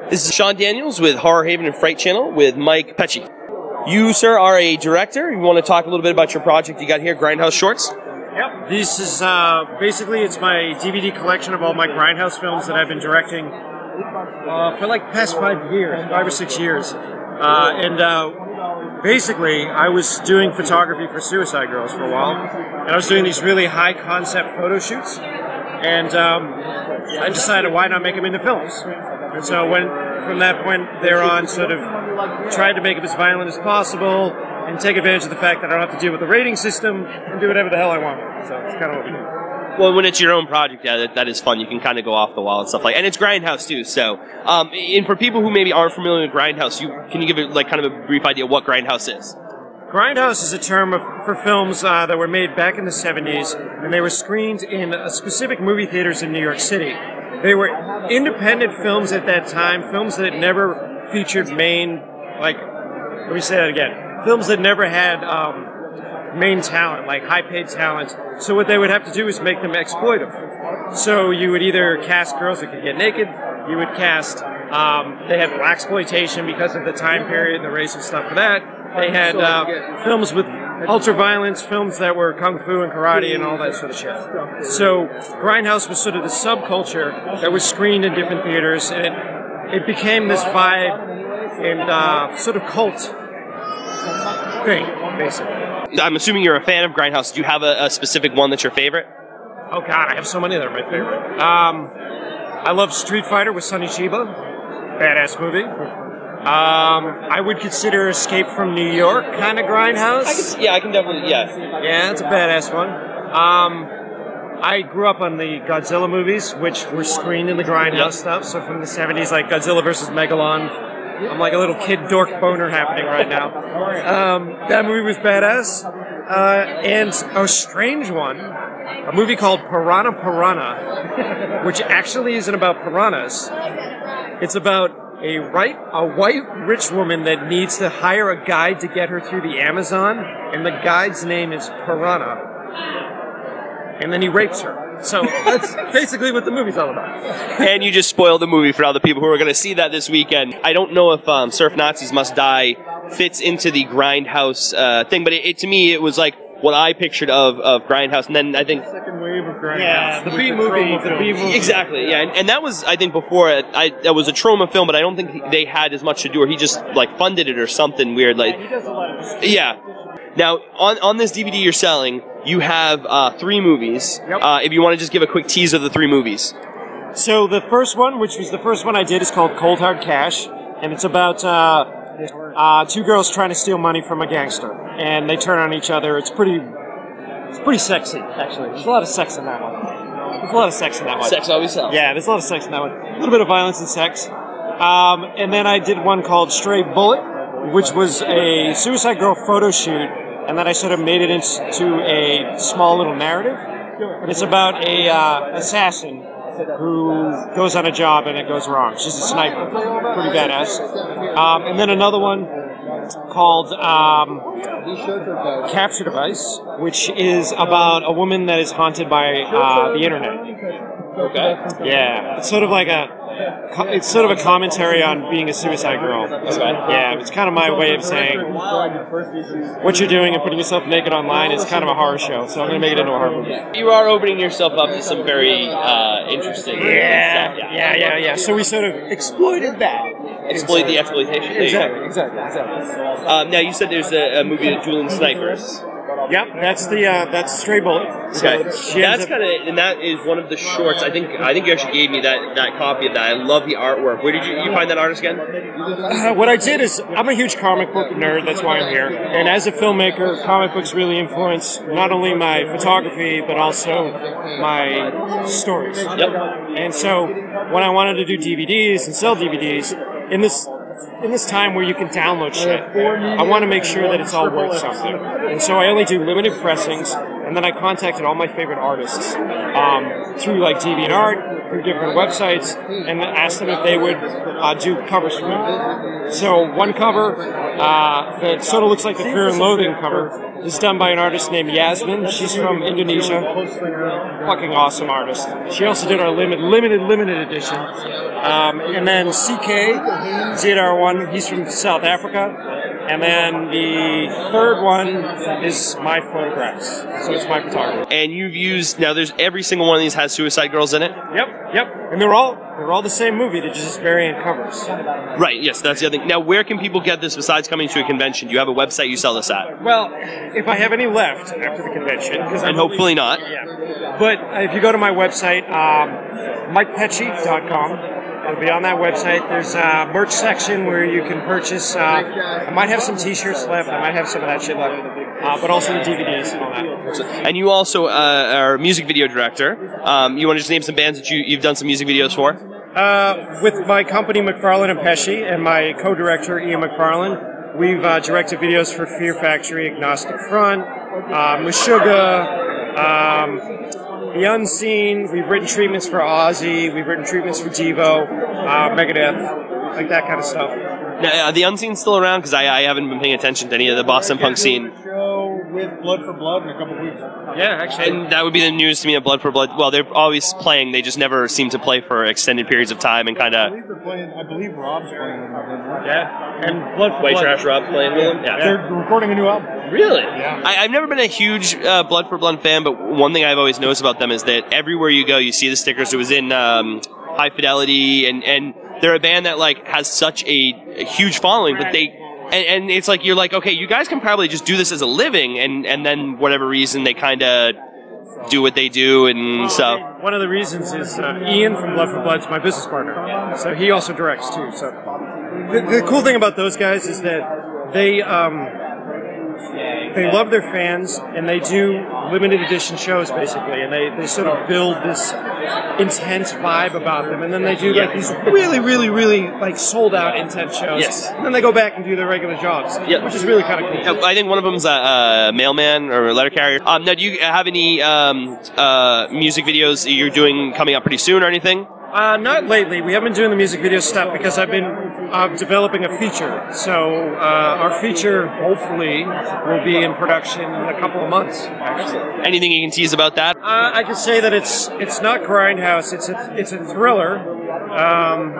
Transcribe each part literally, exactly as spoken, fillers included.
This is Sean Daniels with Horror Haven and Fright Channel with Mike Pecci. You, sir, are a director. You want to talk a little bit about your project you got here, Grindhouse Shorts? Yep. This is uh, basically it's my D V D collection of all my Grindhouse films that I've been directing uh, for like the past five years, five or six years. Uh, and uh, basically, I was doing photography for Suicide Girls for a while, and I was doing these really high concept photo shoots. And um, I decided, why not make them into films? And so when, from that point there on, sort of tried to make them as violent as possible and take advantage of the fact that I don't have to deal with the rating system and do whatever the hell I want. So it's kind of what we do. Well, when it's your own project, yeah, that, that is fun. You can kind of go off the wall and stuff like that. And it's Grindhouse, too. So, um, and for people who maybe aren't familiar with Grindhouse, you can you give it like kind of a brief idea of what Grindhouse is? Grindhouse is a term of, for films uh, that were made back in the seventies, and they were screened in uh, specific movie theaters in New York City. They were independent films at that time, films that never featured main, like, let me say that again, films that never had um, main talent, like high-paid talent. So what they would have to do is make them exploitive. So you would either cast girls that could get naked, you would cast, um, they had blaxploitation because of the time period and the race and stuff for that. They had uh, films with ultra-violence, films that were kung fu and karate and all that sort of shit. So Grindhouse was sort of the subculture that was screened in different theaters, and it, it became this vibe and uh, sort of cult thing, basically. I'm assuming you're a fan of Grindhouse. Do you have a, a specific one that's your favorite? Oh god, I have so many that are my favorite. Um, I love Street Fighter with Sonny Chiba. Badass movie. Um, I would consider Escape from New York kind of Grindhouse. I can, yeah, I can definitely, yeah. Yeah, it's a badass one. Um, I grew up on the Godzilla movies, which were screened in the Grindhouse yep. stuff. So from the seventies, like Godzilla versus Megalon. I'm like a little kid dork boner happening right now. Um, that movie was badass. Uh, and a strange one, a movie called Piranha Piranha, which actually isn't about piranhas. It's about a right, a white rich woman that needs to hire a guide to get her through the Amazon, and the guide's name is Piranha. And then he rapes her. So that's basically what the movie's all about. And you just spoiled the movie for all the people who are going to see that this weekend. I don't know if um, Surf Nazis Must Die fits into the Grindhouse uh, thing, but it, it, to me it was like what I pictured of, of Grindhouse, and then I think second wave of Grindhouse. Yeah, the B movie, the B movie. Exactly, yeah, and, and that was I think before it, I that was a Troma film, but I don't think they had as much to do, or he just like funded it or something weird. Like, yeah, he does a lot of yeah. Now on on this D V D you're selling, you have uh, three movies. Yep. Uh, if you want to just give a quick tease of the three movies. So the first one, which was the first one I did, is called Cold Hard Cash, and it's about uh, uh, two girls trying to steal money from a gangster, and they turn on each other. It's pretty, it's pretty sexy, actually. There's a lot of sex in that one. There's a lot of sex in that one. Sex always sells. Yeah, there's a lot of sex in that one. A little bit of violence and sex. Um, and then I did one called Stray Bullet, which was a Suicide Girl photo shoot, and then I sort of made it into a small little narrative. It's about a uh, assassin who goes on a job and it goes wrong. She's a sniper. Pretty badass. Um, and then another one called um, Capture Device, which is about a woman that is haunted by uh, the internet. Okay. Yeah. It's sort of like a it's sort of a commentary on being a suicide girl. Okay. Yeah, it's kind of my way of saying what you're doing and putting yourself naked online is kind of a horror show, so I'm going to make it into a horror movie. You are opening yourself up to some very uh, interesting yeah, stuff. Yeah, yeah, yeah. So we sort of exploited that. Exploit the exploitation. Exactly, exactly, exactly. Um, now you said there's a, a movie of Dueling Snipers. Yep, that's the uh, that's Stray Bullet. So okay, that's kind of, and that is one of the shorts. I think I think you actually gave me that, that copy of that. I love the artwork. Where did you, you find that artist again? Uh, what I did is I'm a huge comic book nerd. That's why I'm here. And as a filmmaker, comic books really influence not only my photography but also my stories. Yep. And so when I wanted to do D V Ds and sell D V Ds in this. In this time where you can download shit, I want to make sure that it's all worth something. And so I only do limited pressings, and then I contacted all my favorite artists um, through like DeviantArt, through different websites and asked them if they would uh, do covers for me. So one cover uh, that sort of looks like the Fear and Loathing cover is done by an artist named Yasmin. She's from Indonesia. Fucking awesome artist. She also did our limited, limited, limited edition. Um, and then C K did our one. He's from South Africa. And then the third one is my photographs. So it's my photography. And you've used, now there's, every single one of these has Suicide Girls in it? Yep, yep. And they're all they're all the same movie, they're just variant covers. Right, yes, that's the other thing. Now, where can people get this besides coming to a convention? Do you have a website you sell this at? Well, if I have any left after the convention. And hopefully not. Yeah. But if you go to my website, um, mike pecci dot com, it'll be on that website. There's a merch section where you can purchase. Uh, I might have some T-shirts left. I might have some of that shit left. Uh, but also the D V Ds and all that. And you also uh, are a music video director. Um, you want to just name some bands that you, you've done some music videos for? Uh, with my company, McFarlane and Pesci, and my co-director, Ian McFarlane, we've uh, directed videos for Fear Factory, Agnostic Front, uh, Meshuggah, um, The Unseen. We've written treatments for Ozzy. We've written treatments for Devo, uh, Megadeth, like that kind of stuff. Now, are the Unseen's still around? Because I, I haven't been paying attention to any of the Boston punk scene. With Blood for Blood in a couple weeks. Yeah, actually. And that would be the news to me of Blood for Blood. Well, they're always playing. They just never seem to play for extended periods of time and kind I of... believe they're playing, I believe Rob's playing with them. Yeah. And Blood for White Blood. Trash Rob playing with them? Yeah. They're recording a new album. Really? Yeah. I, I've never been a huge uh, Blood for Blood fan, but one thing I've always noticed about them is that everywhere you go, you see the stickers. It was in um, High Fidelity, and, and they're a band that like has such a, a huge following, but they... And, and it's like, you're like, okay, you guys can probably just do this as a living, and, and then whatever reason they kind of do what they do and stuff. One of the reasons is uh, Ian from Blood for Blood is my business partner, so he also directs too. So the, the cool thing about those guys is that they um, they love their fans, and they do limited edition shows basically, and they, they sort of build this intense vibe about them, and then they do like these really, really, really like sold out intense shows. Yes. And then they go back and do their regular jobs, Yeah. which is really kind of cool. Yeah, I think one of them's a, a mailman or a letter carrier. Um, now, do you have any um, uh, music videos that you're doing coming up pretty soon or anything? Uh, not lately. We haven't been doing the music video stuff because I've been uh, developing a feature. So uh, our feature, hopefully, will be in production in a couple of months. Actually, Anything you can tease about that? uh, I can say that it's it's not Grindhouse. It's a it's a thriller, um,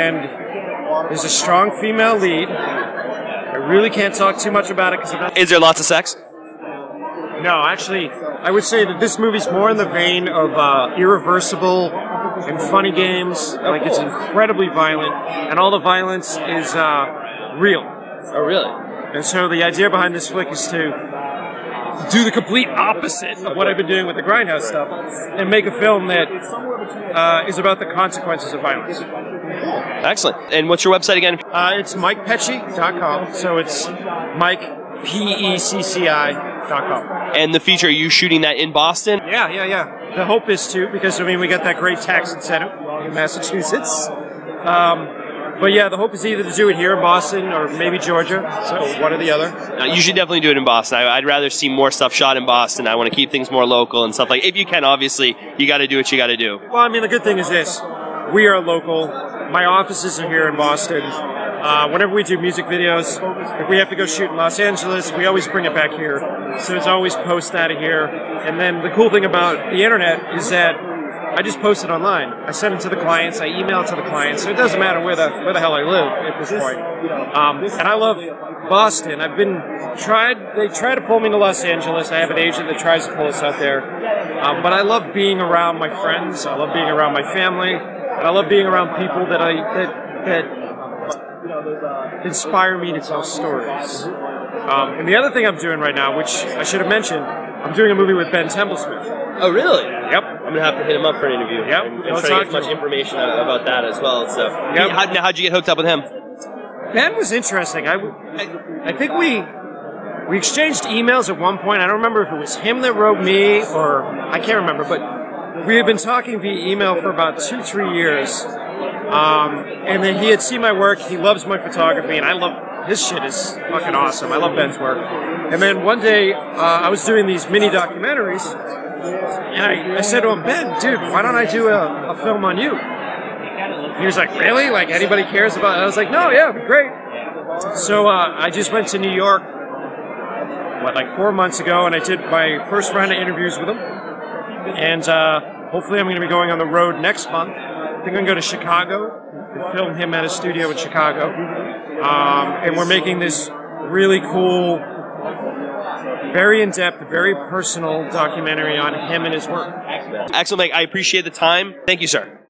and there's a strong female lead. I really can't talk too much about it because I'm not. Is there lots of sex? No, actually, I would say that this movie's more in the vein of uh, Irreversible and Funny Games. Like, it's incredibly violent, and all the violence is uh, real. Oh, really? And so the idea behind this flick is to do the complete opposite of what I've been doing with the Grindhouse stuff and make a film that uh, is about the consequences of violence. Excellent. And what's your website again? Uh, it's mike pecci dot com, so it's Mike, P E C C I dot com. And the feature, are you shooting that in Boston? Yeah, yeah, yeah. The hope is to, because, I mean, we got that great tax incentive in Massachusetts. Um, but yeah, the hope is either to do it here in Boston or maybe Georgia, so one or the other. Uh, you should definitely do it in Boston. I, I'd rather see more stuff shot in Boston. I want to keep things more local and stuff like. If you can, obviously, you got to do what you got to do. Well, I mean, the good thing is this. We are local. My offices are here in Boston. Uh, whenever we do music videos, if we have to go shoot in Los Angeles, we always bring it back here. So it's always post out of here. And then the cool thing about the internet is that I just post it online. I send it to the clients. I email it to the clients. So it doesn't matter where the where the hell I live at this point. Um, and I love Boston. I've been tried. They try to pull me to Los Angeles. I have an agent that tries to pull us out there. Um, but I love being around my friends. I love being around my family. And I love being around people that I that that inspire me to tell stories. Um, and the other thing I'm doing right now, which I should have mentioned, I'm doing a movie with Ben Templesmith. Oh, really? Yep. I'm going to have to hit him up for an interview. Yep. And, and Let's try to talk get as to much him. information about that as well. So, Yep. how, now, how'd you get hooked up with him? Ben was interesting. I, I, I think we we exchanged emails at one point. I don't remember if it was him that wrote me or I can't remember, but we had been talking via email for about two, three years. Um, and then he had seen my work. He loves my photography, and I love his shit. Is fucking awesome. I love Ben's work. And then one day, uh, I was doing these mini documentaries, And I, I said to him, Ben, dude, why don't I do a, a film on you? He was like, really? Like, anybody cares about it? I was like, no, yeah, it'd be great. So uh, I just went to New York, what, like four months ago, and I did my first round of interviews with him. And uh, hopefully I'm going to be going on the road next month. I think I'm going to go to Chicago and film him at a studio in Chicago. Um, and we're making this really cool, very in-depth, very personal documentary on him and his work. Excellent, Mike. I appreciate the time. Thank you, sir.